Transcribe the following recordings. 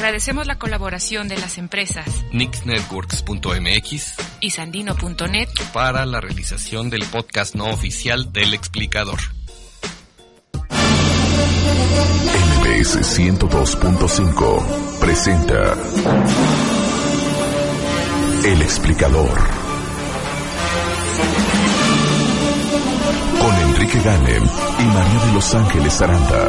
Agradecemos la colaboración de las empresas nixnetworks.mx y sandino.net para la realización del podcast no oficial del Explicador. MBS 102.5 presenta El Explicador con Enrique Ganem y María de Los Ángeles Aranda.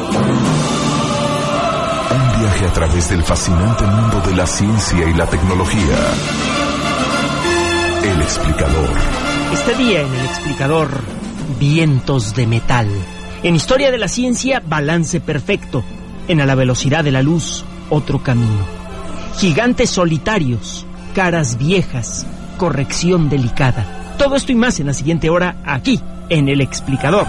Un viaje a través del fascinante mundo de la ciencia y la tecnología. El Explicador. Este día en El Explicador, vientos de metal. En Historia de la Ciencia, balance perfecto. En A la velocidad de la luz, otro camino. Gigantes solitarios, caras viejas, corrección delicada. Todo esto y más en la siguiente hora, aquí, en El Explicador.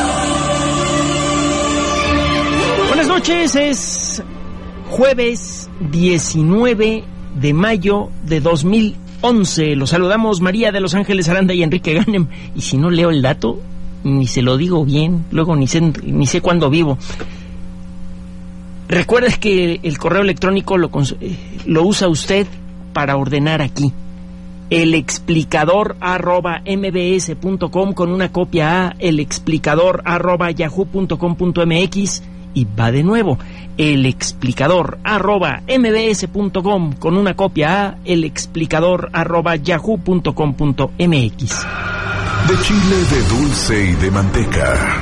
Buenas noches, es jueves 19 de mayo de 2011. Los saludamos María de Los Ángeles Aranda y Enrique Ganem. Y si no leo el dato, ni se lo digo bien, luego ni sé cuándo vivo. Recuerda que el correo electrónico lo usa usted para ordenar aquí. elexplicador@mbs.com con una copia a elexplicador@yahoo.com.mx y va de nuevo, elexplicador@mbs.com con una copia a elexplicador@yahoo.com.mx. De chile, de dulce y de manteca.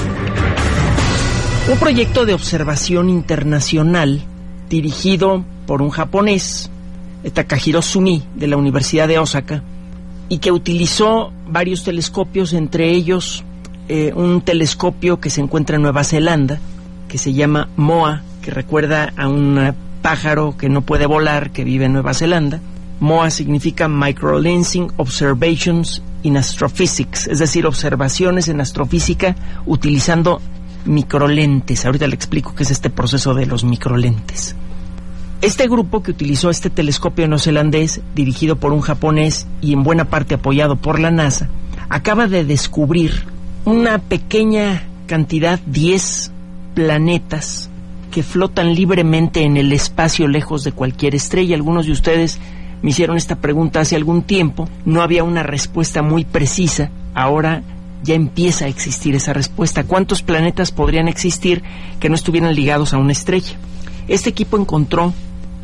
Un proyecto de observación internacional dirigido por un japonés, Takahiro Sumi, de la Universidad de Osaka, y que utilizó varios telescopios, entre ellos un telescopio que se encuentra en Nueva Zelanda, que se llama MOA, que recuerda a un pájaro que no puede volar, que vive en Nueva Zelanda. MOA significa Microlensing Observations in Astrophysics, es decir, observaciones en astrofísica utilizando microlentes. Ahorita le explico qué es este proceso de los microlentes. Este grupo que utilizó este telescopio neozelandés, dirigido por un japonés y en buena parte apoyado por la NASA, acaba de descubrir una pequeña cantidad, 10 planetas, que flotan libremente en el espacio lejos de cualquier estrella. Algunos de ustedes me hicieron esta pregunta hace algún tiempo, no había una respuesta muy precisa, ahora ya empieza a existir esa respuesta. ¿Cuántos planetas podrían existir que no estuvieran ligados a una estrella? Este equipo encontró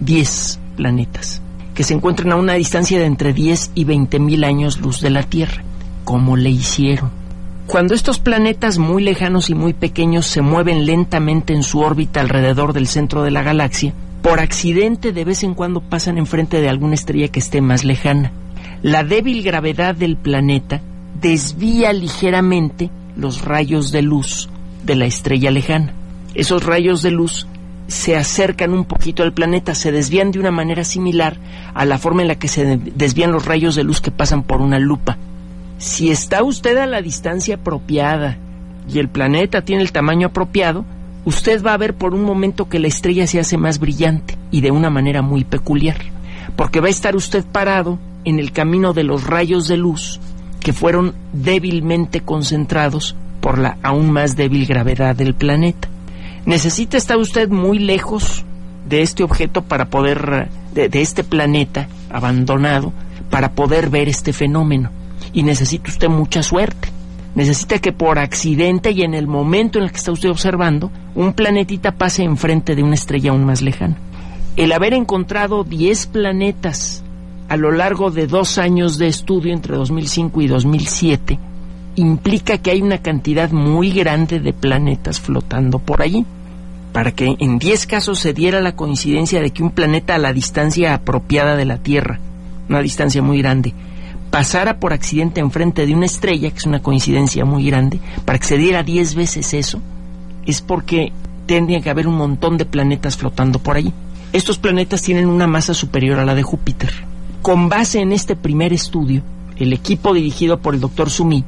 10 planetas, que se encuentran a una distancia de entre 10 y 20,000 años luz de la Tierra. ¿Cómo le hicieron? Cuando estos planetas muy lejanos y muy pequeños se mueven lentamente en su órbita alrededor del centro de la galaxia, por accidente de vez en cuando pasan enfrente de alguna estrella que esté más lejana. La débil gravedad del planeta desvía ligeramente los rayos de luz de la estrella lejana. Esos rayos de luz se acercan un poquito al planeta, se desvían de una manera similar a la forma en la que se desvían los rayos de luz que pasan por una lupa. Si está usted a la distancia apropiada y el planeta tiene el tamaño apropiado, usted va a ver por un momento que la estrella se hace más brillante y de una manera muy peculiar, porque va a estar usted parado en el camino de los rayos de luz que fueron débilmente concentrados por la aún más débil gravedad del planeta. Necesita estar usted muy lejos de este objeto para poder, de este planeta abandonado, para poder ver este fenómeno. Y necesita usted mucha suerte. Necesita que por accidente y en el momento en el que está usted observando, un planetita pase enfrente de una estrella aún más lejana. El haber encontrado 10 planetas a lo largo de 2 años de estudio entre 2005 y 2007 implica que hay una cantidad muy grande de planetas flotando por allí. Para que en 10 casos se diera la coincidencia de que un planeta a la distancia apropiada de la Tierra, una distancia muy grande, pasara por accidente enfrente de una estrella, que es una coincidencia muy grande, para que se diera 10 veces eso, es porque tendría que haber un montón de planetas flotando por allí. Estos planetas tienen una masa superior a la de Júpiter. Con base en este primer estudio, el equipo dirigido por el Dr. Sumi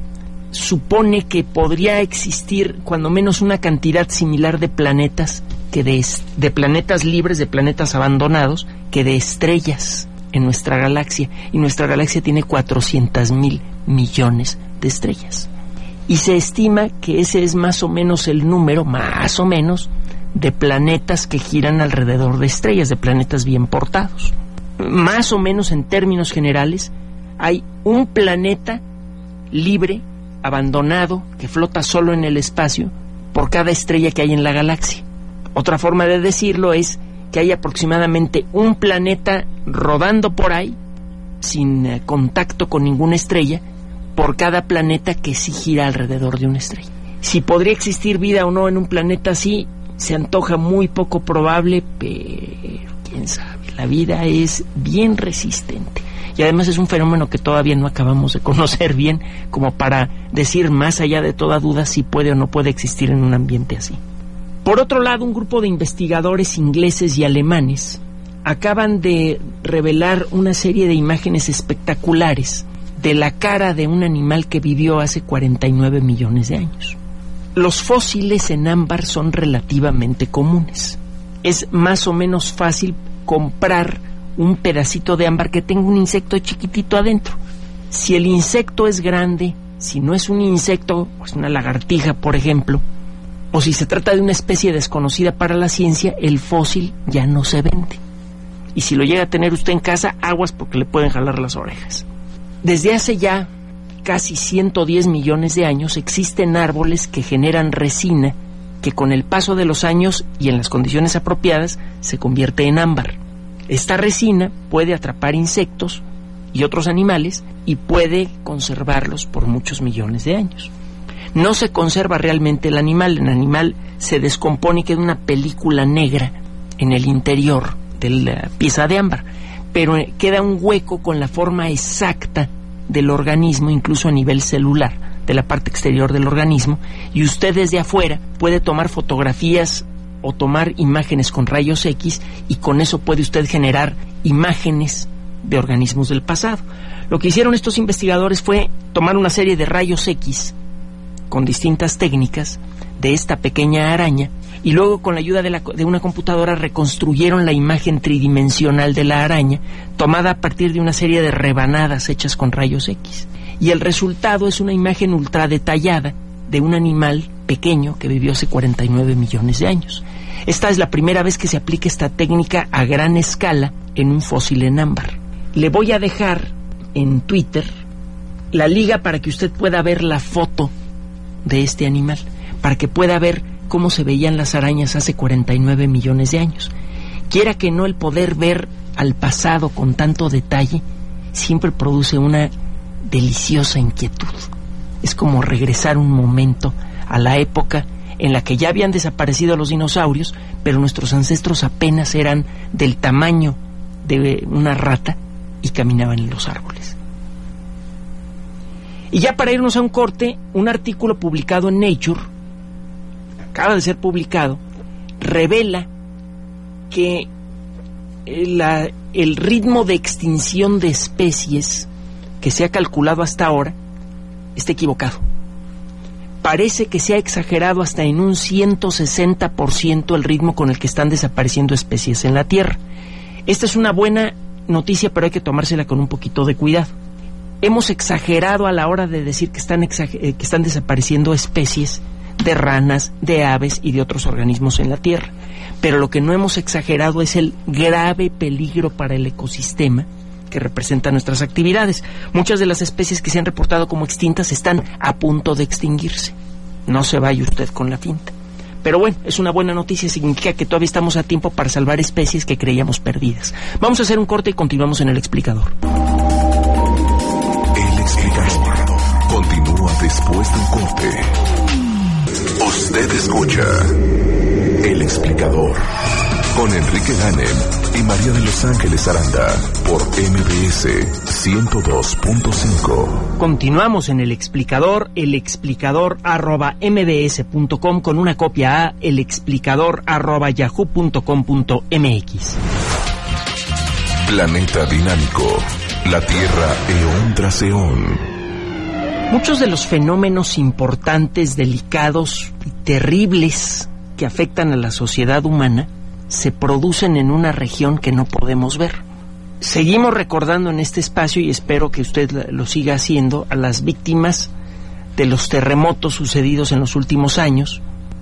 supone que podría existir cuando menos una cantidad similar de planetas que de planetas libres, de planetas abandonados, que de estrellas en nuestra galaxia. Y nuestra galaxia tiene 400,000 millones de estrellas. Y se estima que ese es más o menos el número, más o menos, de planetas que giran alrededor de estrellas, de planetas bien portados. Más o menos en términos generales, hay un planeta libre, abandonado, que flota solo en el espacio por cada estrella que hay en la galaxia. Otra forma de decirlo es que hay aproximadamente un planeta rodando por ahí, sin contacto con ninguna estrella, por cada planeta que sí gira alrededor de una estrella. Si podría existir vida o no en un planeta así, se antoja muy poco probable, pero quién sabe, la vida es bien resistente. Y además es un fenómeno que todavía no acabamos de conocer bien, como para decir más allá de toda duda si puede o no puede existir en un ambiente así. Por otro lado, un grupo de investigadores ingleses y alemanes acaban de revelar una serie de imágenes espectaculares de la cara de un animal que vivió hace 49 millones de años. Los fósiles en ámbar son relativamente comunes. Es más o menos fácil comprar un pedacito de ámbar que tenga un insecto chiquitito adentro. Si el insecto es grande, si no es un insecto, pues una lagartija, por ejemplo, o si se trata de una especie desconocida para la ciencia, el fósil ya no se vende. Y si lo llega a tener usted en casa, aguas porque le pueden jalar las orejas. Desde hace ya casi 110 millones de años existen árboles que generan resina que con el paso de los años y en las condiciones apropiadas se convierte en ámbar. Esta resina puede atrapar insectos y otros animales y puede conservarlos por muchos millones de años. No se conserva realmente el animal se descompone y queda una película negra en el interior de la pieza de ámbar, pero queda un hueco con la forma exacta del organismo, incluso a nivel celular, de la parte exterior del organismo, y usted desde afuera puede tomar fotografías o tomar imágenes con rayos X, y con eso puede usted generar imágenes de organismos del pasado. Lo que hicieron estos investigadores fue tomar una serie de rayos X con distintas técnicas de esta pequeña araña, y luego con la ayuda de una computadora reconstruyeron la imagen tridimensional de la araña, tomada a partir de una serie de rebanadas hechas con rayos X. Y el resultado es una imagen ultra detallada de un animal pequeño que vivió hace 49 millones de años. Esta es la primera vez que se aplica esta técnica a gran escala en un fósil en ámbar. Le voy a dejar en Twitter la liga para que usted pueda ver la foto de este animal, para que pueda ver cómo se veían las arañas hace 49 millones de años. Quiera que no, el poder ver al pasado con tanto detalle siempre produce una deliciosa inquietud. Es como regresar un momento a la época en la que ya habían desaparecido los dinosaurios, pero nuestros ancestros apenas eran del tamaño de una rata y caminaban en los árboles. Y ya para irnos a un corte, un artículo publicado en Nature, acaba de ser publicado, revela que el ritmo de extinción de especies que se ha calculado hasta ahora está equivocado. Parece que se ha exagerado hasta en un 160% el ritmo con el que están desapareciendo especies en la Tierra. Esta es una buena noticia, pero hay que tomársela con un poquito de cuidado. Hemos exagerado a la hora de decir que están desapareciendo especies de ranas, de aves y de otros organismos en la Tierra. Pero lo que no hemos exagerado es el grave peligro para el ecosistema que representan nuestras actividades. Muchas de las especies que se han reportado como extintas están a punto de extinguirse. No se vaya usted con la finta. Pero bueno, es una buena noticia, significa que todavía estamos a tiempo para salvar especies que creíamos perdidas. Vamos a hacer un corte y continuamos en El Explicador. El Explicador continúa después del corte. Usted escucha El Explicador con Enrique Ganem y María de Los Ángeles Aranda por MBS 102.5. Continuamos en El Explicador @mbs.com, con una copia a elexplicador@yahoo.com.mx. Planeta dinámico, la Tierra eón tras eón. Muchos de los fenómenos importantes, delicados y terribles que afectan a la sociedad humana se producen en una región que no podemos ver. Seguimos recordando en este espacio, y espero que usted lo siga haciendo, a las víctimas de los terremotos sucedidos en los últimos años,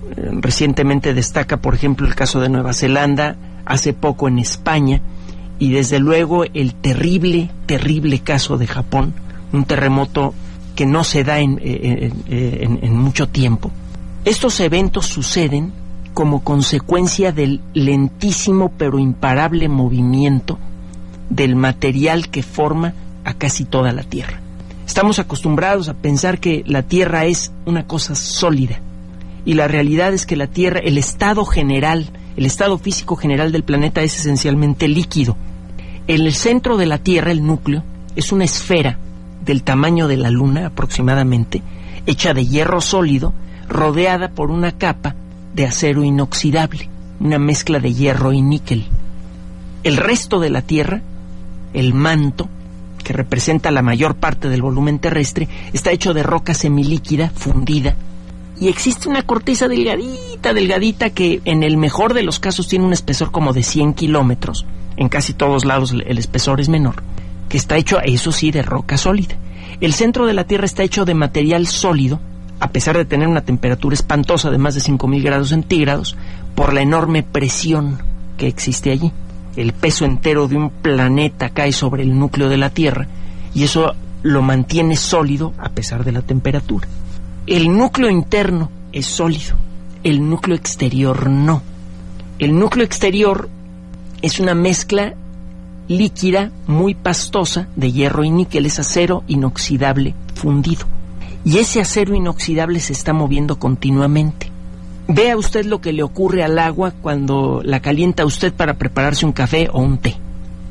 Recientemente destaca, por ejemplo, el caso de Nueva Zelanda, hace poco en España, y desde luego el terrible caso de Japón, un terremoto que no se da en mucho tiempo. Estos eventos suceden como consecuencia del lentísimo pero imparable movimiento del material que forma a casi toda la Tierra. Estamos acostumbrados a pensar que la Tierra es una cosa sólida, y la realidad es que la Tierra, el estado físico general del planeta es esencialmente líquido. En el centro de la Tierra, el núcleo, es una esfera del tamaño de la Luna aproximadamente, hecha de hierro sólido, rodeada por una capa de acero inoxidable, una mezcla de hierro y níquel. El resto de la Tierra, el manto, que representa la mayor parte del volumen terrestre, está hecho de roca semilíquida fundida, y existe una corteza delgadita, que en el mejor de los casos tiene un espesor como de 100 kilómetros, en casi todos lados el espesor es menor, que está hecho, eso sí, de roca sólida. El centro de la Tierra está hecho de material sólido, a pesar de tener una temperatura espantosa de más de 5.000 grados centígrados, por la enorme presión que existe allí. El peso entero de un planeta cae sobre el núcleo de la Tierra, y eso lo mantiene sólido a pesar de la temperatura. El núcleo interno es sólido, el núcleo exterior no. El núcleo exterior es una mezcla líquida muy pastosa de hierro y níquel, es acero inoxidable fundido. Y ese acero inoxidable se está moviendo continuamente. Vea usted lo que le ocurre al agua cuando la calienta usted para prepararse un café o un té.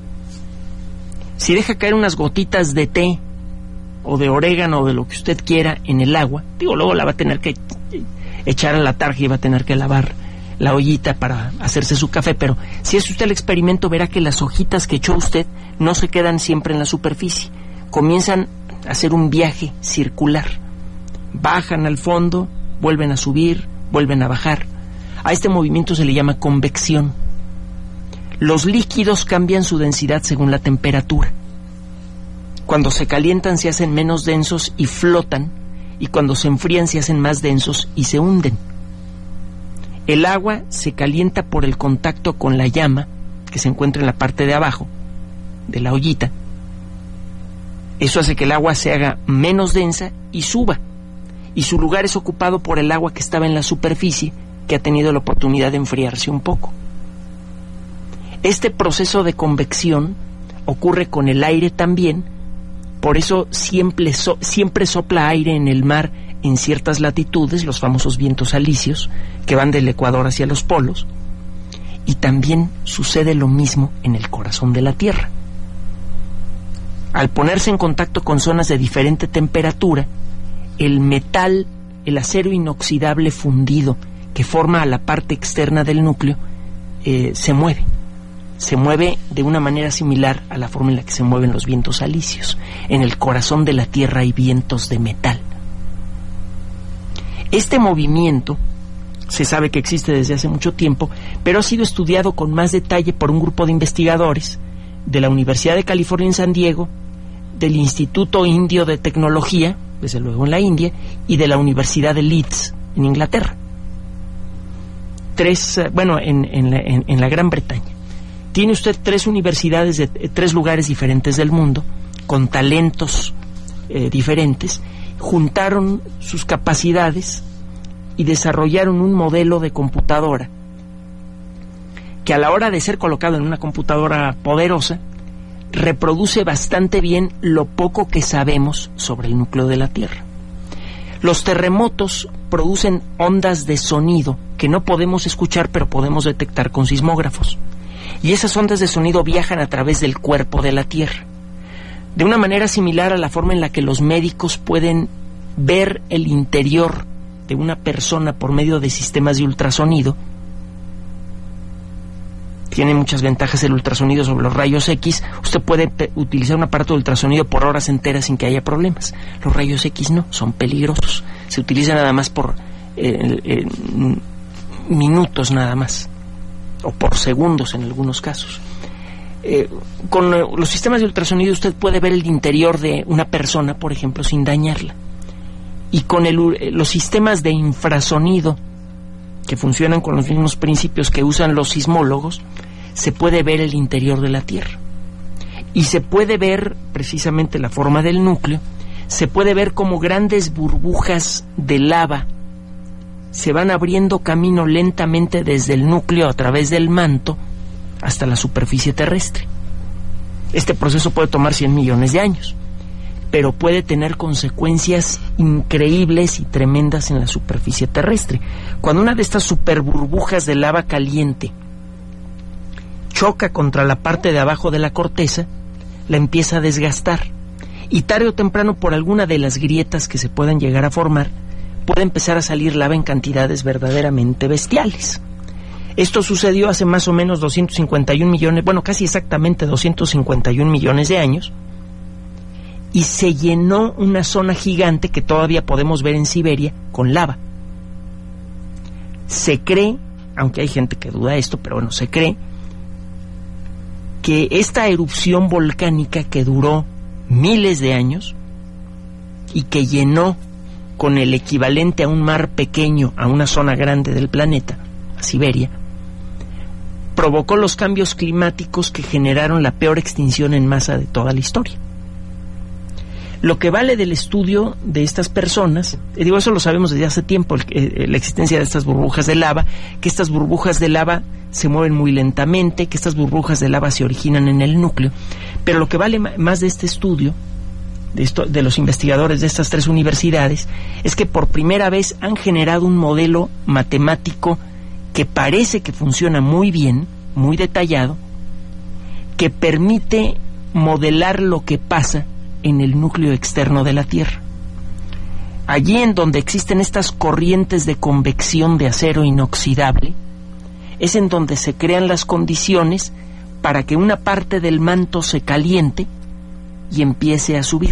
Si deja caer unas gotitas de té o de orégano o de lo que usted quiera en el agua, luego la va a tener que echar a la tarja y va a tener que lavar la ollita para hacerse su café, pero si hace usted el experimento verá que las hojitas que echó usted no se quedan siempre en la superficie, comienzan a hacer un viaje circular, bajan al fondo, vuelven a subir, vuelven a bajar. A este movimiento se le llama convección. Los líquidos cambian su densidad según la temperatura. Cuando se calientan se hacen menos densos y flotan, y cuando se enfrían se hacen más densos y se hunden. El agua se calienta por el contacto con la llama que se encuentra en la parte de abajo de la ollita. Eso hace que el agua se haga menos densa y suba, y su lugar es ocupado por el agua que estaba en la superficie, que ha tenido la oportunidad de enfriarse un poco. Este proceso de convección ocurre con el aire también, por eso siempre sopla aire en el mar en ciertas latitudes, los famosos vientos alisios, que van del Ecuador hacia los polos, y también sucede lo mismo en el corazón de la Tierra. Al ponerse en contacto con zonas de diferente temperatura, el metal, el acero inoxidable fundido que forma a la parte externa del núcleo, se mueve de una manera similar a la forma en la que se mueven los vientos alisios. En el corazón de la Tierra hay vientos de metal. Este movimiento se sabe que existe desde hace mucho tiempo, pero ha sido estudiado con más detalle por un grupo de investigadores de la Universidad de California en San Diego, del Instituto Indio de Tecnología, desde luego en la India, y de la Universidad de Leeds, en Inglaterra. En la Gran Bretaña. Tiene usted 3 universidades de 3 lugares diferentes del mundo, con talentos diferentes, juntaron sus capacidades y desarrollaron un modelo de computadora que a la hora de ser colocado en una computadora poderosa, reproduce bastante bien lo poco que sabemos sobre el núcleo de la Tierra. Los terremotos producen ondas de sonido que no podemos escuchar, pero podemos detectar con sismógrafos. Y esas ondas de sonido viajan a través del cuerpo de la Tierra, de una manera similar a la forma en la que los médicos pueden ver el interior de una persona por medio de sistemas de ultrasonido. Tiene muchas ventajas el ultrasonido sobre los rayos X. Usted puede utilizar un aparato de ultrasonido por horas enteras sin que haya problemas. Los rayos X no, son peligrosos. Se utilizan nada más por minutos nada más, o por segundos en algunos casos. Con los sistemas de ultrasonido usted puede ver el interior de una persona, por ejemplo, sin dañarla. Y con los sistemas de infrasonido que funcionan con los mismos principios que usan los sismólogos, se puede ver el interior de la Tierra. Y se puede ver precisamente la forma del núcleo, se puede ver como grandes burbujas de lava se van abriendo camino lentamente desde el núcleo a través del manto hasta la superficie terrestre. Este proceso puede tomar 100 millones de años, pero puede tener consecuencias increíbles y tremendas en la superficie terrestre. Cuando una de estas superburbujas de lava caliente choca contra la parte de abajo de la corteza, la empieza a desgastar, y tarde o temprano, por alguna de las grietas que se puedan llegar a formar, puede empezar a salir lava en cantidades verdaderamente bestiales. Esto sucedió hace más o menos 251 millones, bueno, casi exactamente 251 millones de años, y se llenó una zona gigante que todavía podemos ver en Siberia con lava. Se cree, aunque hay gente que duda esto, pero bueno, se cree que esta erupción volcánica que duró miles de años y que llenó con el equivalente a un mar pequeño a una zona grande del planeta, a Siberia, provocó los cambios climáticos que generaron la peor extinción en masa de toda la historia. Lo que vale del estudio de estas personas, digo, eso lo sabemos desde hace tiempo, la existencia de estas burbujas de lava, que estas burbujas de lava se mueven muy lentamente, que estas burbujas de lava se originan en el núcleo, pero lo que vale más de este estudio, de los investigadores de estas tres universidades, es que por primera vez han generado un modelo matemático que parece que funciona muy bien, muy detallado, que permite modelar lo que pasa en el núcleo externo de la Tierra. Allí en donde existen estas corrientes de convección de acero inoxidable, es en donde se crean las condiciones para que una parte del manto se caliente y empiece a subir.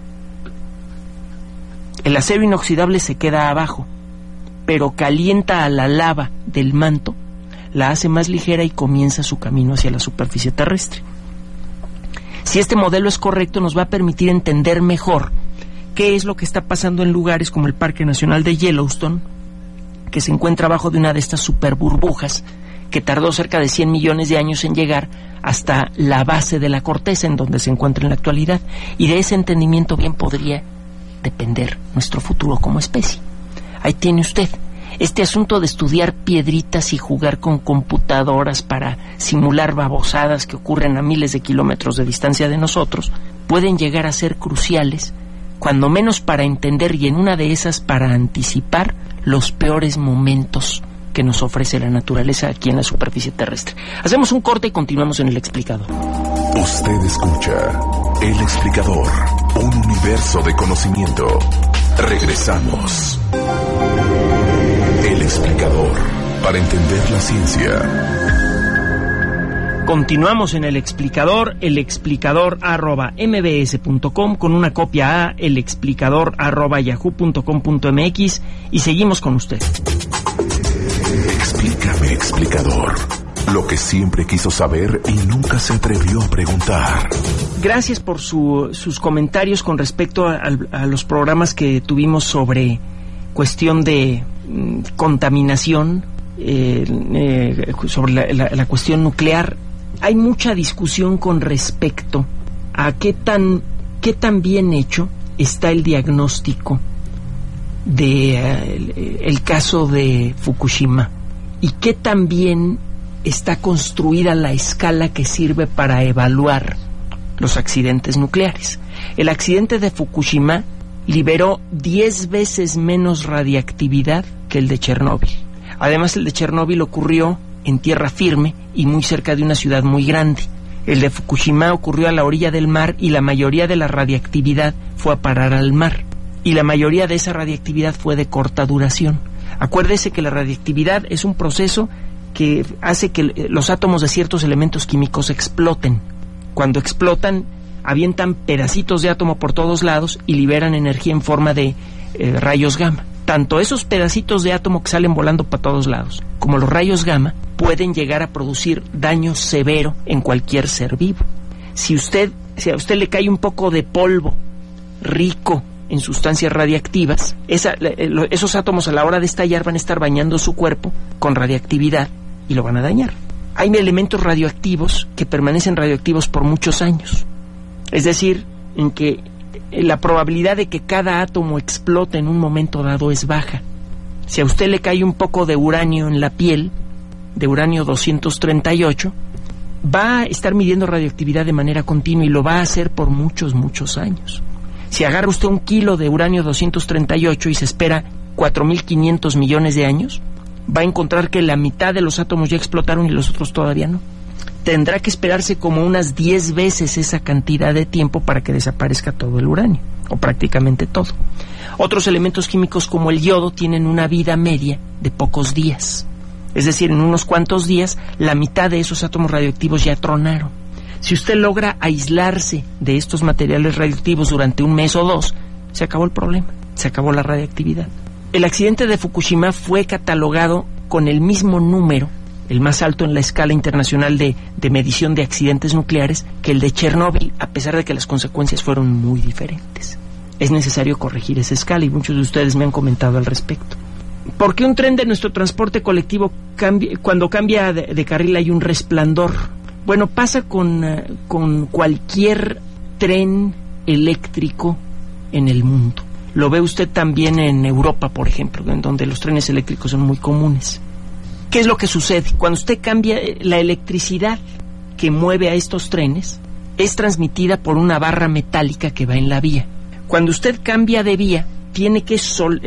El acero inoxidable se queda abajo, pero calienta a la lava del manto, la hace más ligera y comienza su camino hacia la superficie terrestre. Si este modelo es correcto, nos va a permitir entender mejor qué es lo que está pasando en lugares como el Parque Nacional de Yellowstone, que se encuentra abajo de una de estas superburbujas que tardó cerca de 100 millones de años en llegar hasta la base de la corteza en donde se encuentra en la actualidad, y de ese entendimiento bien podría depender nuestro futuro como especie. Ahí tiene usted. Este asunto de estudiar piedritas y jugar con computadoras para simular babosadas que ocurren a miles de kilómetros de distancia de nosotros pueden llegar a ser cruciales, cuando menos para entender, y en una de esas para anticipar los peores momentos que nos ofrece la naturaleza aquí en la superficie terrestre. Hacemos un corte y continuamos en El Explicador. Usted escucha El Explicador, un universo de conocimiento. Regresamos. El Explicador, para entender la ciencia. Continuamos en El Explicador, elexplicador@mbs.com, con una copia a elexplicador@yahoo.com.mx, y seguimos con usted. Explícame, Explicador, lo que siempre quiso saber y nunca se atrevió a preguntar. Gracias por sus comentarios con respecto a los programas que tuvimos sobre cuestión de contaminación, sobre la cuestión nuclear. Hay mucha discusión con respecto a qué tan bien hecho está el diagnóstico de el caso de Fukushima, y qué tan bien está construida la escala que sirve para evaluar los accidentes nucleares. El accidente de Fukushima liberó 10 veces menos radiactividad que el de Chernóbil. Además, el de Chernóbil ocurrió en tierra firme y muy cerca de una ciudad muy grande. El de Fukushima ocurrió a la orilla del mar, y la mayoría de la radiactividad fue a parar al mar. Y la mayoría de esa radiactividad fue de corta duración. Acuérdese que la radiactividad es un proceso que hace que los átomos de ciertos elementos químicos exploten. Cuando explotan, avientan pedacitos de átomo por todos lados y liberan energía en forma de rayos gamma. Tanto esos pedacitos de átomo que salen volando para todos lados, como los rayos gamma, pueden llegar a producir daño severo en cualquier ser vivo. Si a usted le cae un poco de polvo rico en sustancias radiactivas, esos átomos a la hora de estallar van a estar bañando su cuerpo con radiactividad y lo van a dañar. Hay elementos radioactivos que permanecen radioactivos por muchos años. Es decir, en que la probabilidad de que cada átomo explote en un momento dado es baja. Si a usted le cae un poco de uranio en la piel, de uranio 238, va a estar midiendo radioactividad de manera continua y lo va a hacer por muchos, muchos años. Si agarra usted 1 kilo de uranio 238 y se espera 4.500 millones de años, va a encontrar que la mitad de los átomos ya explotaron y los otros todavía no. Tendrá que esperarse como unas 10 veces esa cantidad de tiempo para que desaparezca todo el uranio, o prácticamente todo. Otros elementos químicos como el yodo tienen una vida media de pocos días. Es decir, en unos cuantos días, la mitad de esos átomos radioactivos ya tronaron. Si usted logra aislarse de estos materiales radioactivos durante 1 mes o 2, se acabó el problema, se acabó la radiactividad. El accidente de Fukushima fue catalogado con el mismo número, el más alto en la escala internacional de medición de accidentes nucleares, que el de Chernóbil, a pesar de que las consecuencias fueron muy diferentes. Es necesario corregir esa escala y muchos de ustedes me han comentado al respecto. ¿Por qué un tren de nuestro transporte colectivo cuando cambia de carril hay un resplandor? Bueno, pasa con cualquier tren eléctrico en el mundo. Lo ve usted también en Europa, por ejemplo, en donde los trenes eléctricos son muy comunes. ¿Qué es lo que sucede? Cuando usted cambia, la electricidad que mueve a estos trenes es transmitida por una barra metálica que va en la vía. Cuando usted cambia de vía, tiene que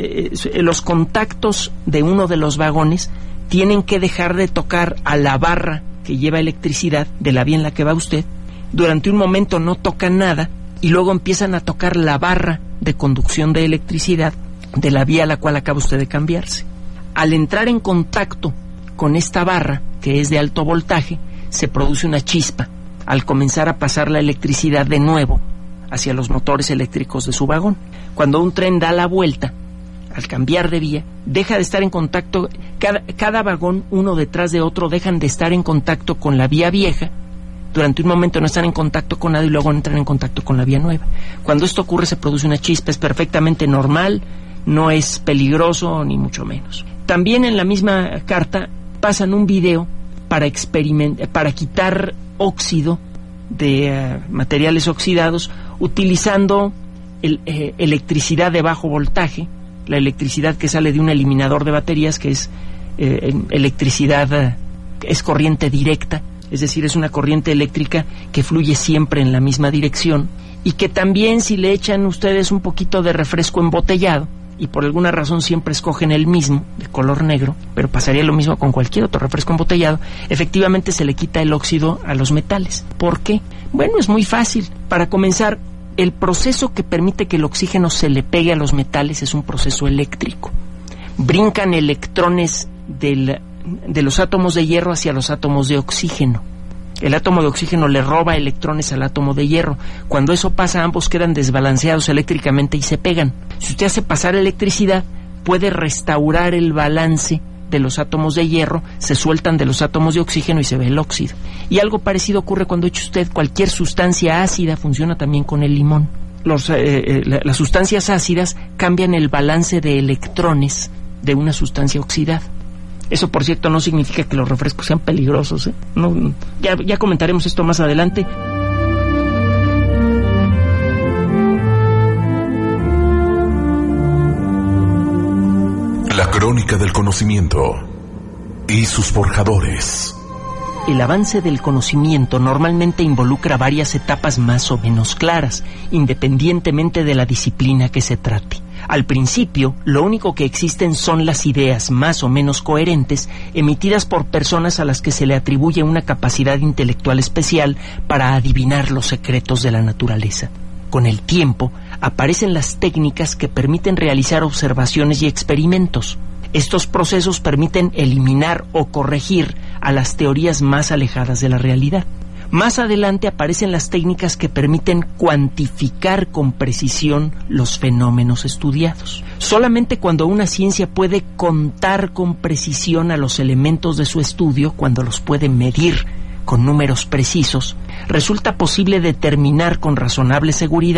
los contactos de uno de los vagones tienen que dejar de tocar a la barra que lleva electricidad de la vía en la que va usted. Durante un momento no tocan nada y luego empiezan a tocar la barra de conducción de electricidad de la vía a la cual acaba usted de cambiarse. Al entrar en contacto con esta barra, que es de alto voltaje, se produce una chispa al comenzar a pasar la electricidad de nuevo hacia los motores eléctricos de su vagón. Cuando un tren da la vuelta, al cambiar de vía, deja de estar en contacto, cada vagón, uno detrás de otro, dejan de estar en contacto con la vía vieja. Durante un momento no están en contacto con nada y luego entran en contacto con la vía nueva. Cuando esto ocurre se produce una chispa, es perfectamente normal, no es peligroso ni mucho menos. También en la misma carta pasan un video para quitar óxido de materiales oxidados utilizando electricidad de bajo voltaje, la electricidad que sale de un eliminador de baterías, que es electricidad, es corriente directa, es decir, es una corriente eléctrica que fluye siempre en la misma dirección y que también, si le echan ustedes un poquito de refresco embotellado y por alguna razón siempre escogen el mismo, de color negro, pero pasaría lo mismo con cualquier otro refresco embotellado, efectivamente se le quita el óxido a los metales. ¿Por qué? Bueno, es muy fácil. Para comenzar, el proceso que permite que el oxígeno se le pegue a los metales es un proceso eléctrico. Brincan electrones de los átomos de hierro hacia los átomos de oxígeno. El átomo de oxígeno le roba electrones al átomo de hierro. Cuando eso pasa, ambos quedan desbalanceados eléctricamente y se pegan. Si usted hace pasar electricidad, puede restaurar el balance de los átomos de hierro, se sueltan de los átomos de oxígeno y se ve el óxido. Y algo parecido ocurre cuando echa usted cualquier sustancia ácida, funciona también con el limón. Las sustancias ácidas cambian el balance de electrones de una sustancia oxidada. Eso, por cierto, no significa que los refrescos sean peligrosos, ¿eh? No, ya comentaremos esto más adelante. La crónica del conocimiento y sus forjadores. El avance del conocimiento normalmente involucra varias etapas más o menos claras, independientemente de la disciplina que se trate. Al principio, lo único que existen son las ideas más o menos coherentes emitidas por personas a las que se le atribuye una capacidad intelectual especial para adivinar los secretos de la naturaleza. Con el tiempo, aparecen las técnicas que permiten realizar observaciones y experimentos. Estos procesos permiten eliminar o corregir a las teorías más alejadas de la realidad. Más adelante aparecen las técnicas que permiten cuantificar con precisión los fenómenos estudiados. Solamente cuando una ciencia puede contar con precisión a los elementos de su estudio, cuando los puede medir con números precisos, resulta posible determinar con razonable seguridad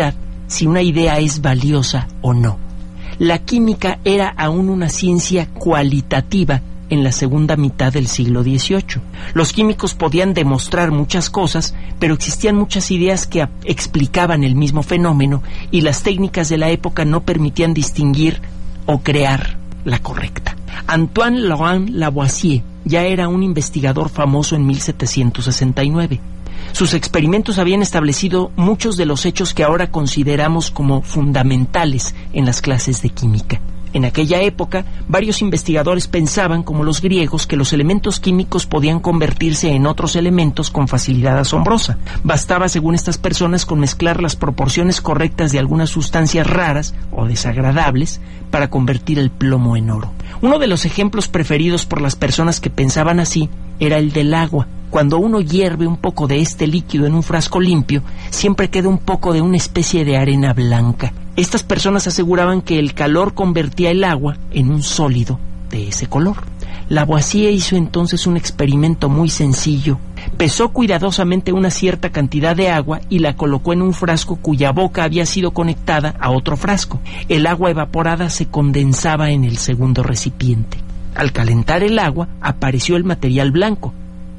si una idea es valiosa o no. La química era aún una ciencia cualitativa en la segunda mitad del siglo XVIII. Los químicos podían demostrar muchas cosas, pero existían muchas ideas que explicaban el mismo fenómeno y las técnicas de la época no permitían distinguir o crear la correcta. Antoine Laurent Lavoisier ya era un investigador famoso en 1769. Sus experimentos habían establecido muchos de los hechos que ahora consideramos como fundamentales en las clases de química. En aquella época, varios investigadores pensaban, como los griegos, que los elementos químicos podían convertirse en otros elementos con facilidad asombrosa. Bastaba, según estas personas, con mezclar las proporciones correctas de algunas sustancias raras o desagradables para convertir el plomo en oro. Uno de los ejemplos preferidos por las personas que pensaban así era el del agua. Cuando uno hierve un poco de este líquido en un frasco limpio, siempre queda un poco de una especie de arena blanca. Estas personas aseguraban que el calor convertía el agua en un sólido de ese color. Lavoisier hizo entonces un experimento muy sencillo. Pesó cuidadosamente una cierta cantidad de agua y la colocó en un frasco cuya boca había sido conectada a otro frasco. El agua evaporada se condensaba en el segundo recipiente. Al calentar el agua, apareció el material blanco.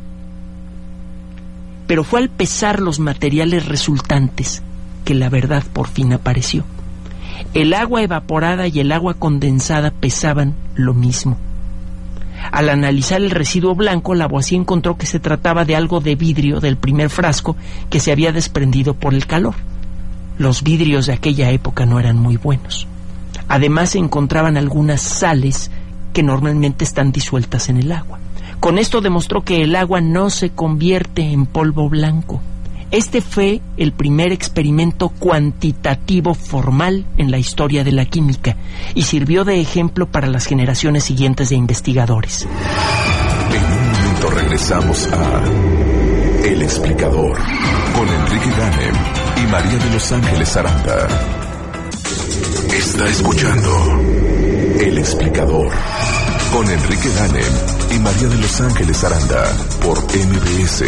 Pero fue al pesar los materiales resultantes que la verdad por fin apareció. El agua evaporada y el agua condensada pesaban lo mismo. Al analizar el residuo blanco, Lavoisier encontró que se trataba de algo de vidrio del primer frasco que se había desprendido por el calor. Los vidrios de aquella época no eran muy buenos. Además, se encontraban algunas sales que normalmente están disueltas en el agua. Con esto demostró que el agua no se convierte en polvo blanco. Este fue el primer experimento cuantitativo formal en la historia de la química y sirvió de ejemplo para las generaciones siguientes de investigadores. En un momento regresamos a El Explicador con Enrique Ganem y María de Los Ángeles Aranda. Está escuchando El Explicador con Enrique Ganem y María de Los Ángeles Aranda por MBS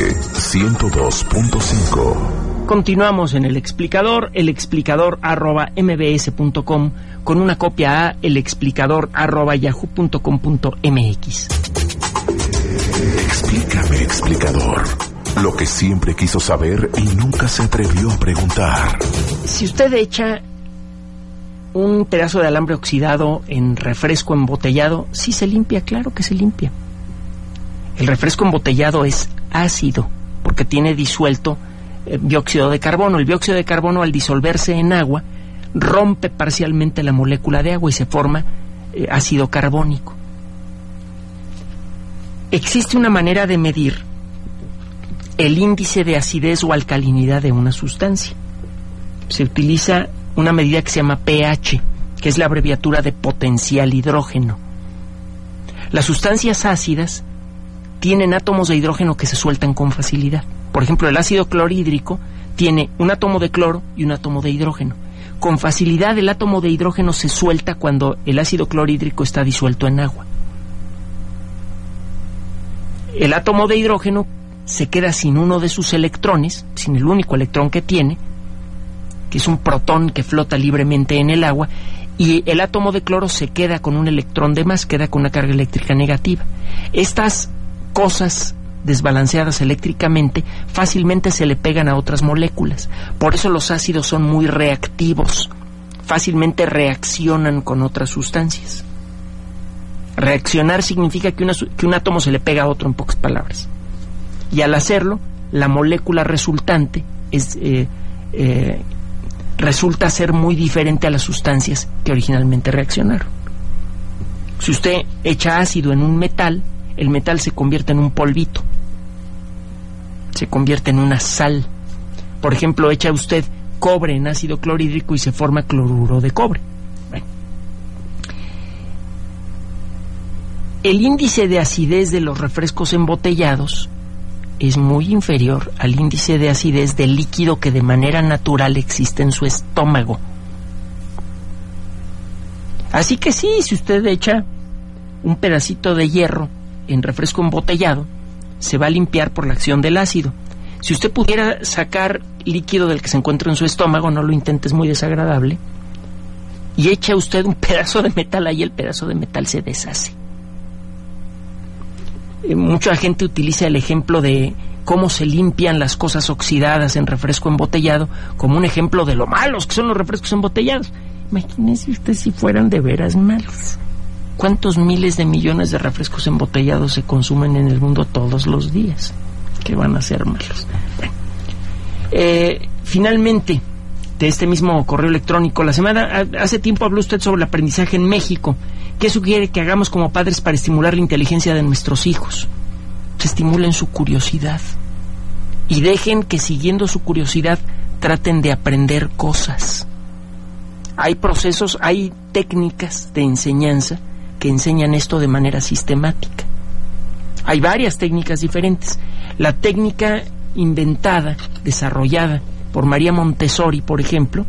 102.5. Continuamos en El Explicador @mbs.com, con una copia a elexplicador@yahoo.com.mx. Explícame, explicador, lo que siempre quiso saber y nunca se atrevió a preguntar. Si usted echa un pedazo de alambre oxidado en refresco embotellado, sí se limpia, claro que se limpia. El refresco embotellado es ácido porque tiene disuelto dióxido de carbono. El dióxido de carbono, al disolverse en agua, rompe parcialmente la molécula de agua y se forma ácido carbónico. Existe una manera de medir el índice de acidez o alcalinidad de una sustancia. Se utiliza una medida que se llama pH, que es la abreviatura de potencial hidrógeno. Las sustancias ácidas tienen átomos de hidrógeno que se sueltan con facilidad. Por ejemplo, el ácido clorhídrico tiene un átomo de cloro y un átomo de hidrógeno. Con facilidad el átomo de hidrógeno se suelta cuando el ácido clorhídrico está disuelto en agua. El átomo de hidrógeno se queda sin uno de sus electrones, sin el único electrón que tiene, que es un protón que flota libremente en el agua, y el átomo de cloro se queda con un electrón de más, queda con una carga eléctrica negativa. Estas cosas desbalanceadas eléctricamente fácilmente se le pegan a otras moléculas. Por eso los ácidos son muy reactivos, fácilmente reaccionan con otras sustancias. Reaccionar significa que un átomo se le pega a otro, en pocas palabras. Y al hacerlo, la molécula resultante resulta ser muy diferente a las sustancias que originalmente reaccionaron. Si usted echa ácido en un metal, el metal se convierte en un polvito, se convierte en una sal. Por ejemplo, echa usted cobre en ácido clorhídrico y se forma cloruro de cobre. Bueno. El índice de acidez de los refrescos embotellados es muy inferior al índice de acidez del líquido que de manera natural existe en su estómago. Así que sí, si usted echa un pedacito de hierro en refresco embotellado, se va a limpiar por la acción del ácido. Si usted pudiera sacar líquido del que se encuentra en su estómago, no lo intentes, muy desagradable, y echa usted un pedazo de metal ahí, el pedazo de metal se deshace. Mucha gente utiliza el ejemplo de cómo se limpian las cosas oxidadas en refresco embotellado como un ejemplo de lo malos que son los refrescos embotellados. Imagínese usted si fueran de veras malos. ¿Cuántos miles de millones de refrescos embotellados se consumen en el mundo todos los días? Que van a ser malos. Bueno, finalmente, de este mismo correo electrónico, hace tiempo habló usted sobre el aprendizaje en México. ¿Qué sugiere que hagamos como padres para estimular la inteligencia de nuestros hijos? Que estimulen su curiosidad y dejen que, siguiendo su curiosidad, traten de aprender cosas. Hay procesos, hay técnicas de enseñanza que enseñan esto de manera sistemática. Hay varias técnicas diferentes. La técnica inventada, desarrollada por María Montessori, por ejemplo,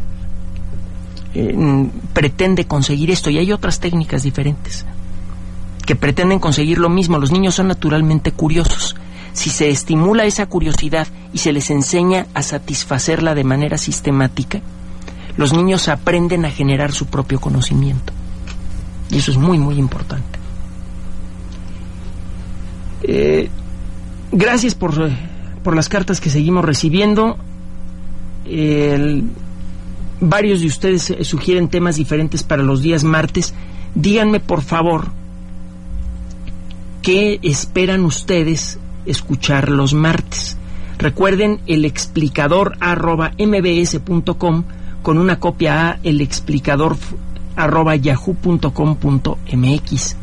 pretende conseguir esto, y hay otras técnicas diferentes que pretenden conseguir lo mismo. Los niños son naturalmente curiosos. Si se estimula esa curiosidad y se les enseña a satisfacerla de manera sistemática, los niños aprenden a generar su propio conocimiento. Y eso es muy, muy importante. Gracias por las cartas que seguimos recibiendo. Varios de ustedes sugieren temas diferentes para los días martes. Díganme, por favor, ¿qué esperan ustedes escuchar los martes? Recuerden elexplicador@mbs.com, con una copia a elexplicador@yahoo.com.mx.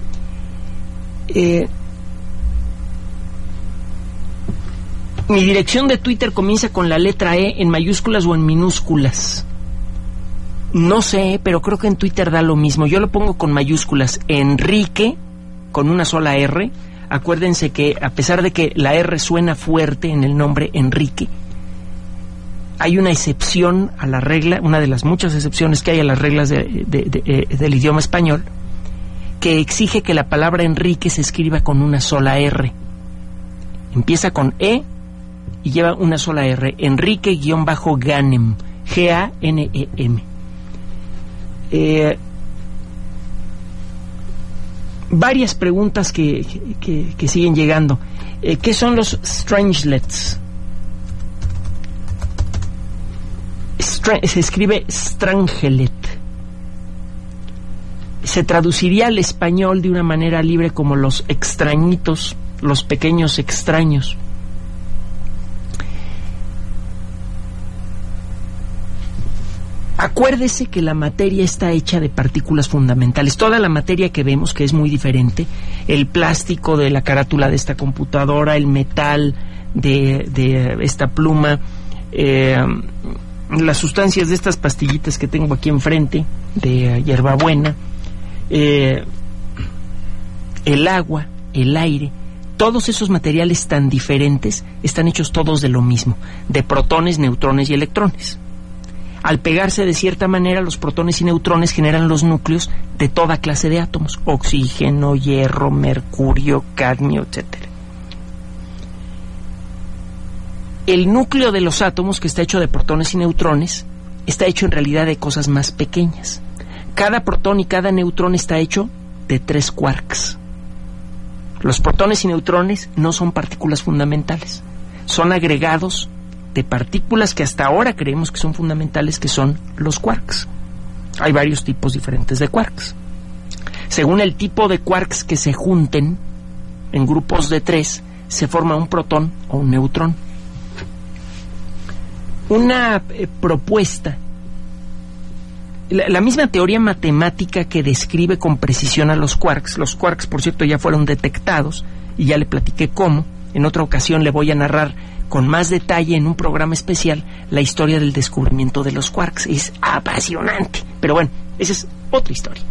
Mi dirección de Twitter comienza con la letra E, en mayúsculas o en minúsculas. No sé, pero creo que en Twitter da lo mismo. Yo lo pongo con mayúsculas. Enrique, con una sola R. Acuérdense que, a pesar de que la R suena fuerte en el nombre Enrique, hay una excepción a la regla, una de las muchas excepciones que hay a las reglas del idioma español, que exige que la palabra Enrique se escriba con una sola R. Empieza con E y lleva una sola R. Enrique-Ganem, G-A-N-E-M. Varias preguntas que siguen llegando. ¿Qué son los strangelets? Se escribe strangelet. Se traduciría al español de una manera libre como los extrañitos, los pequeños extraños. Acuérdese que la materia está hecha de partículas fundamentales. Toda la materia que vemos, que es muy diferente, el plástico de la carátula de esta computadora, el metal de esta pluma, las sustancias de estas pastillitas que tengo aquí enfrente, de hierbabuena, el agua, el aire, todos esos materiales tan diferentes están hechos todos de lo mismo, de protones, neutrones y electrones. Al pegarse de cierta manera, los protones y neutrones generan los núcleos de toda clase de átomos: oxígeno, hierro, mercurio, cadmio, etc. El núcleo de los átomos, que está hecho de protones y neutrones, está hecho en realidad de cosas más pequeñas. Cada protón y cada neutrón está hecho de 3 quarks. Los protones y neutrones no son partículas fundamentales, son agregados de partículas que hasta ahora creemos que son fundamentales, que son los quarks. Hay varios tipos diferentes de quarks. Según el tipo de quarks que se junten en grupos de 3, se forma un protón o un neutrón. Una propuesta, la misma teoría matemática que describe con precisión a los quarks, por cierto, ya fueron detectados y ya le platiqué cómo. En otra ocasión le voy a narrar con más detalle en un programa especial la historia del descubrimiento de los quarks. Es apasionante, pero bueno, esa es otra historia.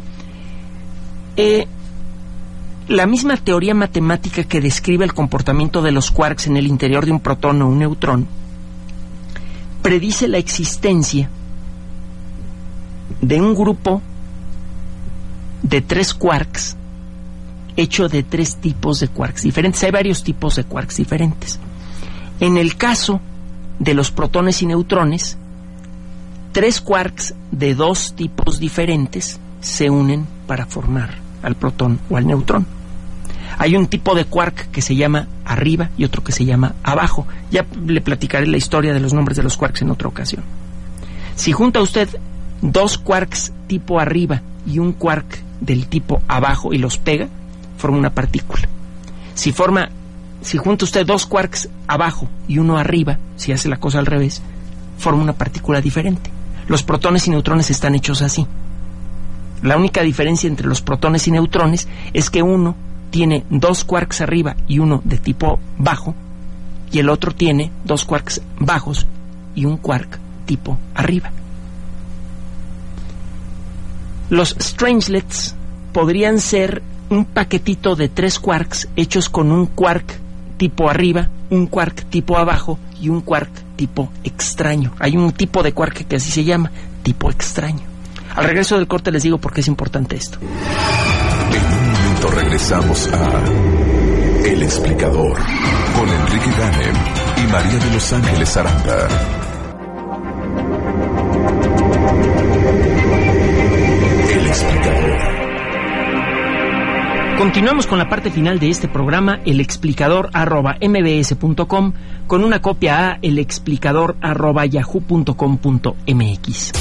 La misma teoría matemática que describe el comportamiento de los quarks en el interior de un protón o un neutrón predice la existencia de un grupo de 3 quarks hecho de 3 tipos de quarks diferentes. Hay varios tipos de quarks diferentes. En el caso de los protones y neutrones, 3 quarks de 2 tipos diferentes se unen para formar al protón o al neutrón. Hay un tipo de quark que se llama arriba y otro que se llama abajo. Ya le platicaré la historia de los nombres de los quarks en otra ocasión. Si junta usted 2 quarks tipo arriba y un quark del tipo abajo y los pega, forma una partícula. Si junta usted 2 quarks abajo y uno arriba, si hace la cosa al revés, forma una partícula diferente. Los protones y neutrones están hechos así. La única diferencia entre los protones y neutrones es que uno tiene 2 quarks arriba y uno de tipo bajo, y el otro tiene 2 quarks bajos y un quark tipo arriba. Los strangelets podrían ser un paquetito de 3 quarks hechos con un quark tipo arriba, un quark tipo abajo y un quark tipo extraño. Hay un tipo de quark que así se llama, tipo extraño. Al regreso del corte les digo por qué es importante esto. En un momento regresamos a El Explicador con Enrique Ganem y María de Los Ángeles Aranda. El Explicador. Continuamos con la parte final de este programa, elexplicador@mbs.com, con una copia a elexplicador@yahoo.com.mx.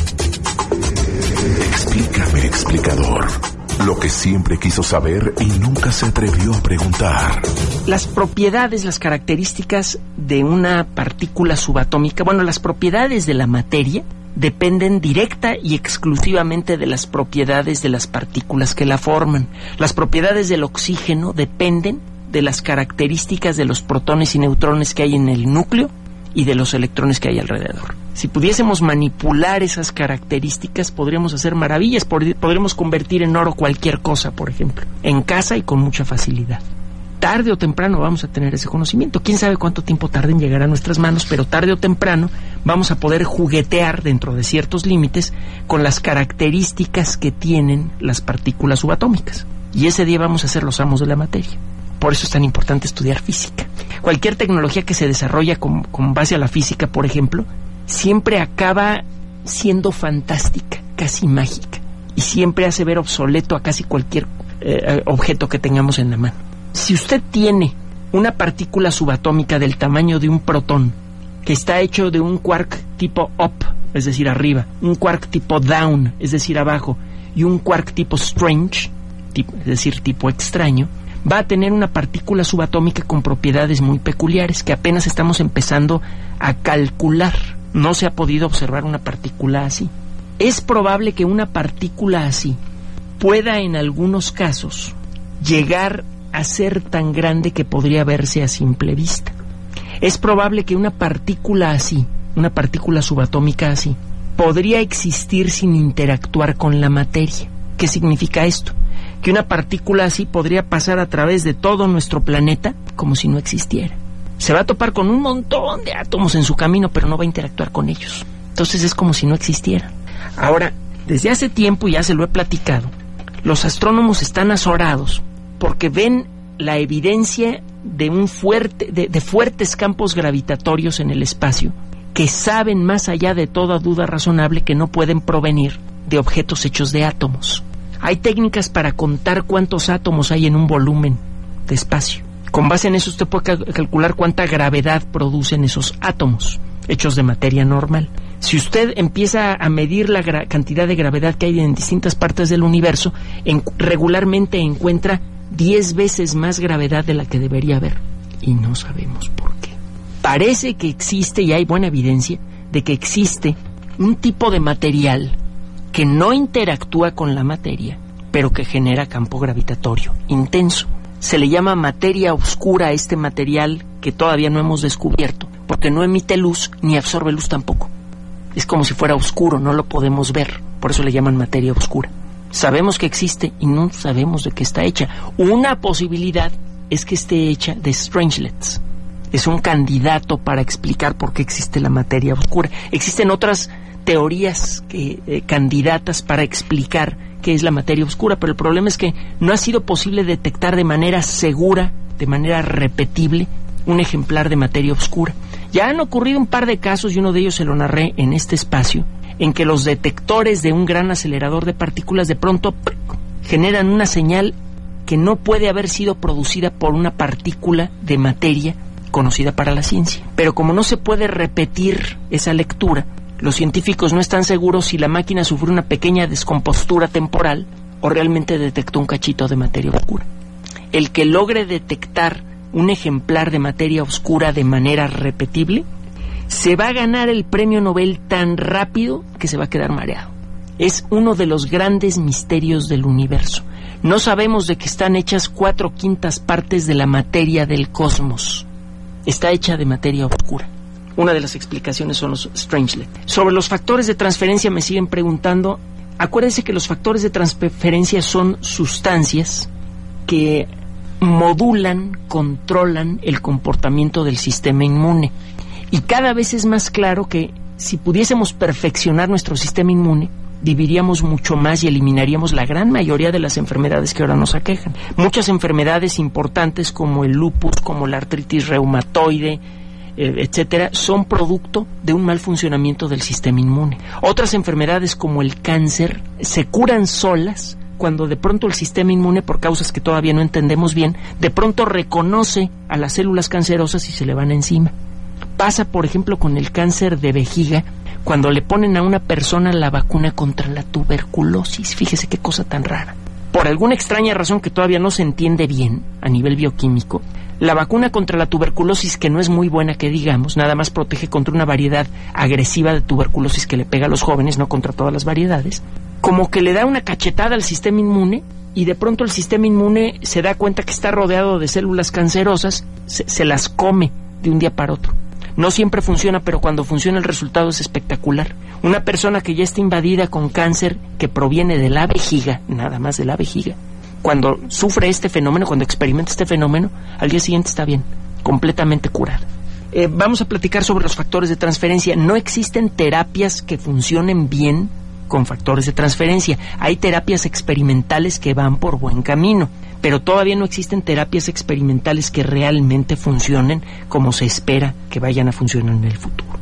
Explícame, explicador, lo que siempre quiso saber y nunca se atrevió a preguntar. Las propiedades, las características de una partícula subatómica, las propiedades de la materia dependen directa y exclusivamente de las propiedades de las partículas que la forman. Las propiedades del oxígeno dependen de las características de los protones y neutrones que hay en el núcleo y de los electrones que hay alrededor. Si pudiésemos manipular esas características, podríamos hacer maravillas, podríamos convertir en oro cualquier cosa, por ejemplo, en casa y con mucha facilidad. Tarde o temprano vamos a tener ese conocimiento. Quién sabe cuánto tiempo tarde en llegar a nuestras manos, pero tarde o temprano vamos a poder juguetear dentro de ciertos límites con las características que tienen las partículas subatómicas. Y ese día vamos a ser los amos de la materia. Por eso es tan importante estudiar física. Cualquier tecnología que se desarrolla con base a la física, por ejemplo, siempre acaba siendo fantástica, casi mágica, y siempre hace ver obsoleto a casi cualquier objeto que tengamos en la mano. Si usted tiene una partícula subatómica del tamaño de un protón, que está hecho de un quark tipo up, es decir, arriba, un quark tipo down, es decir, abajo, y un quark tipo strange, es decir, tipo extraño, va a tener una partícula subatómica con propiedades muy peculiares que apenas estamos empezando a calcular. No se ha podido observar una partícula así. Es probable que una partícula así pueda en algunos casos llegar a ser tan grande que podría verse a simple vista. Es probable que una partícula así, una partícula subatómica así, podría existir sin interactuar con la materia. ¿Qué significa esto? Que una partícula así podría pasar a través de todo nuestro planeta como si no existiera. Se va a topar con un montón de átomos en su camino, pero no va a interactuar con ellos. Entonces es como si no existieran. Ahora, desde hace tiempo, ya se lo he platicado, los astrónomos están azorados porque ven la evidencia de fuertes campos gravitatorios en el espacio que saben más allá de toda duda razonable que no pueden provenir de objetos hechos de átomos. Hay técnicas para contar cuántos átomos hay en un volumen de espacio. Con base en eso usted puede calcular cuánta gravedad producen esos átomos hechos de materia normal. Si usted empieza a medir la cantidad de gravedad que hay en distintas partes del universo, regularmente encuentra 10 veces más gravedad de la que debería haber. Y no sabemos por qué. Parece que existe, y hay buena evidencia, de que existe un tipo de material que no interactúa con la materia, pero que genera campo gravitatorio intenso. Se le llama materia oscura a este material que todavía no hemos descubierto, porque no emite luz ni absorbe luz tampoco. Es como si fuera oscuro, no lo podemos ver, por eso le llaman materia oscura. Sabemos que existe y no sabemos de qué está hecha. Una posibilidad es que esté hecha de strangelets. Es un candidato para explicar por qué existe la materia oscura. Existen otras teorías candidatas para explicar qué es la materia oscura, pero el problema es que no ha sido posible detectar de manera segura, de manera repetible, un ejemplar de materia oscura. Ya han ocurrido un par de casos, y uno de ellos se lo narré en este espacio, en que los detectores de un gran acelerador de partículas de pronto generan una señal que no puede haber sido producida por una partícula de materia conocida para la ciencia. Pero como no se puede repetir esa lectura, los científicos no están seguros si la máquina sufrió una pequeña descompostura temporal o realmente detectó un cachito de materia oscura. El que logre detectar un ejemplar de materia oscura de manera repetible se va a ganar el premio Nobel tan rápido que se va a quedar mareado. Es uno de los grandes misterios del universo. No sabemos de qué están hechas 4/5 partes de la materia del cosmos. Está hecha de materia oscura. Una de las explicaciones son los Strangelet. Sobre los factores de transferencia me siguen preguntando. Acuérdense que los factores de transferencia son sustancias que modulan, controlan el comportamiento del sistema inmune. Y cada vez es más claro que si pudiésemos perfeccionar nuestro sistema inmune, viviríamos mucho más y eliminaríamos la gran mayoría de las enfermedades que ahora nos aquejan. Muchas enfermedades importantes como el lupus, como la artritis reumatoide, etcétera, son producto de un mal funcionamiento del sistema inmune. Otras enfermedades como el cáncer se curan solas cuando de pronto el sistema inmune, por causas que todavía no entendemos bien, de pronto reconoce a las células cancerosas y se le van encima. Pasa, por ejemplo, con el cáncer de vejiga, cuando le ponen a una persona la vacuna contra la tuberculosis. Fíjese qué cosa tan rara. Por alguna extraña razón que todavía no se entiende bien a nivel bioquímico, la vacuna contra la tuberculosis, que no es muy buena que digamos, nada más protege contra una variedad agresiva de tuberculosis que le pega a los jóvenes, no contra todas las variedades, como que le da una cachetada al sistema inmune y de pronto el sistema inmune se da cuenta que está rodeado de células cancerosas, se las come de un día para otro. No siempre funciona, pero cuando funciona el resultado es espectacular. Una persona que ya está invadida con cáncer que proviene de la vejiga, nada más de la vejiga, cuando sufre este fenómeno, cuando experimenta este fenómeno, al día siguiente está bien, completamente curada. Vamos a platicar sobre los factores de transferencia. No existen terapias que funcionen bien con factores de transferencia. Hay terapias experimentales que van por buen camino, pero todavía no existen terapias experimentales que realmente funcionen como se espera que vayan a funcionar en el futuro.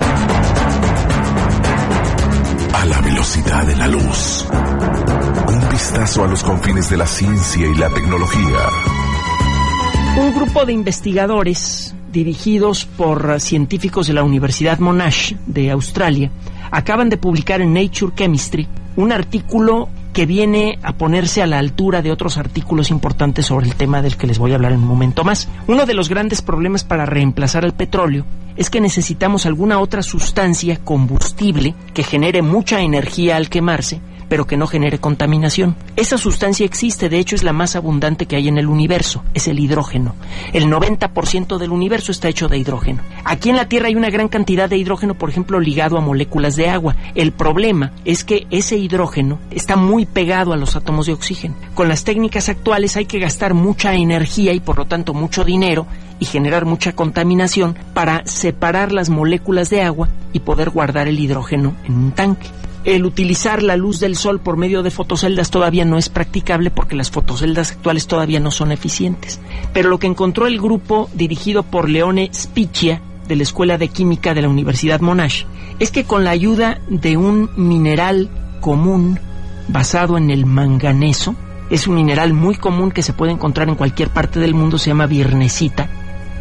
A la velocidad de la luz. Un vistazo a los confines de la ciencia y la tecnología. Un grupo de investigadores dirigidos por científicos de la Universidad Monash de Australia acaban de publicar en Nature Chemistry un artículo que viene a ponerse a la altura de otros artículos importantes sobre el tema del que les voy a hablar en un momento más. Uno de los grandes problemas para reemplazar el petróleo es que necesitamos alguna otra sustancia combustible que genere mucha energía al quemarse, pero que no genere contaminación. Esa sustancia existe, de hecho es la más abundante que hay en el universo, es el hidrógeno. El 90% del universo está hecho de hidrógeno. Aquí en la Tierra hay una gran cantidad de hidrógeno, por ejemplo, ligado a moléculas de agua. El problema es que ese hidrógeno está muy pegado a los átomos de oxígeno. Con las técnicas actuales hay que gastar mucha energía y por lo tanto mucho dinero y generar mucha contaminación para separar las moléculas de agua y poder guardar el hidrógeno en un tanque. El utilizar la luz del sol por medio de fotoceldas todavía no es practicable porque las fotoceldas actuales todavía no son eficientes. Pero lo que encontró el grupo dirigido por Leone Spicchia de la Escuela de Química de la Universidad Monash es que con la ayuda de un mineral común basado en el manganeso, es un mineral muy común que se puede encontrar en cualquier parte del mundo, se llama birnesita,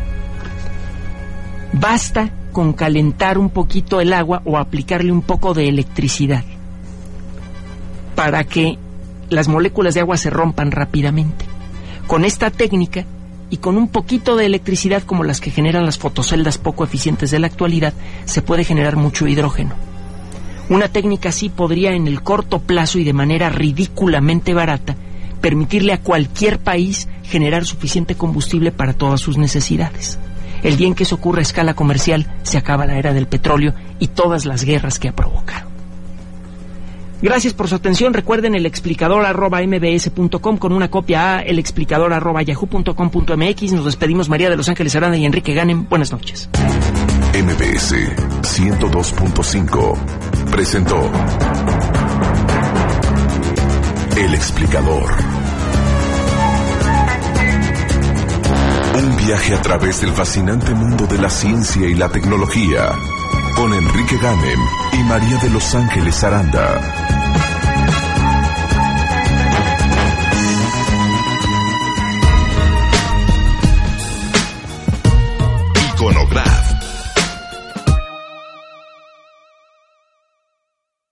basta con calentar un poquito el agua o aplicarle un poco de electricidad para que las moléculas de agua se rompan rápidamente. Con esta técnica y con un poquito de electricidad como las que generan las fotoceldas poco eficientes de la actualidad, se puede generar mucho hidrógeno. Una técnica así podría en el corto plazo y de manera ridículamente barata permitirle a cualquier país generar suficiente combustible para todas sus necesidades. El día en que eso ocurra a escala comercial, se acaba la era del petróleo y todas las guerras que ha provocado. Gracias por su atención. Recuerden elexplicador@mbs.com con una copia a elexplicador@yahoo.com.mx. Nos despedimos María de Los Ángeles Aranda y Enrique Ganem. Buenas noches. MBS 102.5 presentó El Explicador. Un viaje a través del fascinante mundo de la ciencia y la tecnología, con Enrique Ganem y María de Los Ángeles Aranda.